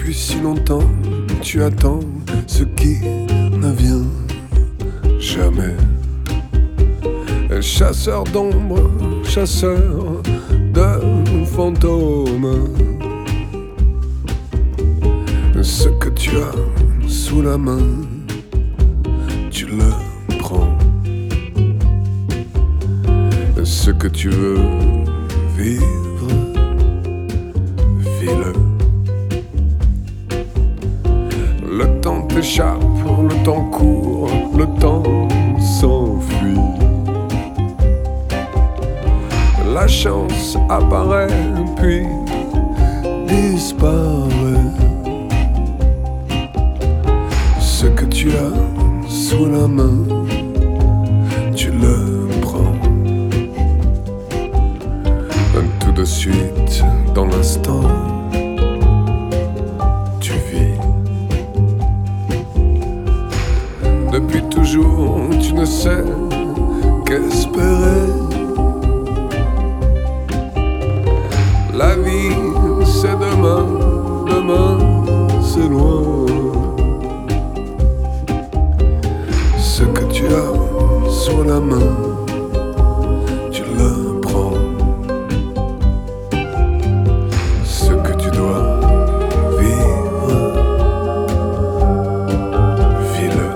Depuis si longtemps, tu attends ce qui ne vient jamais. Chasseur d'ombre, chasseur de fantômes. Ce que tu as sous la main, tu le prends. Ce que tu veux vivre, vis-le. Le temps t'échappe, le temps court, le temps s'enfuit. La chance apparaît puis disparaît. Ce que tu as sous la main, tu le prends. Tout de suite, dans l'instant, tu vis. Depuis toujours, tu ne sais qu'espérer. La vie, c'est demain, demain, c'est loin. Ce que tu as sur la main, tu le prends. Ce que tu dois vivre, vis-le.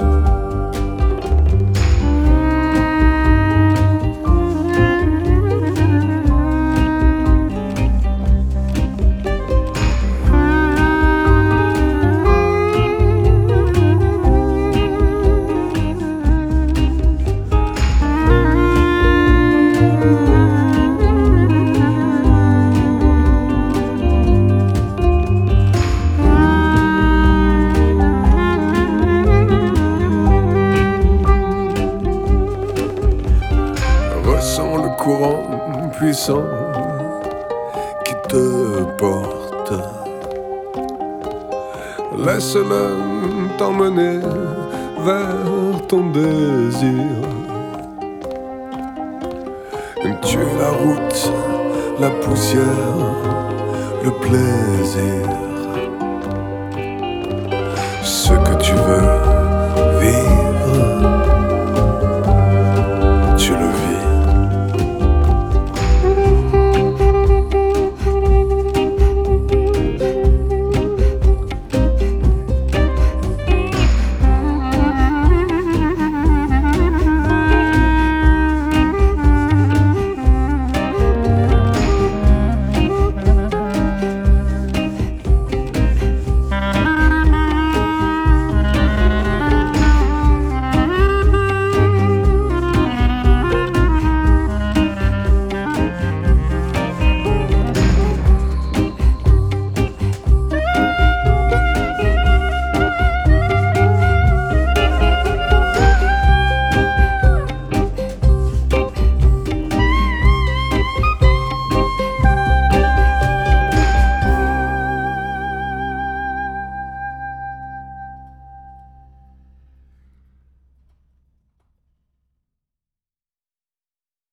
Ressens le courant puissant qui te porte. Laisse-le t'emmener vers ton désir. Tu es la route, la poussière, le plaisir. Ce que tu veux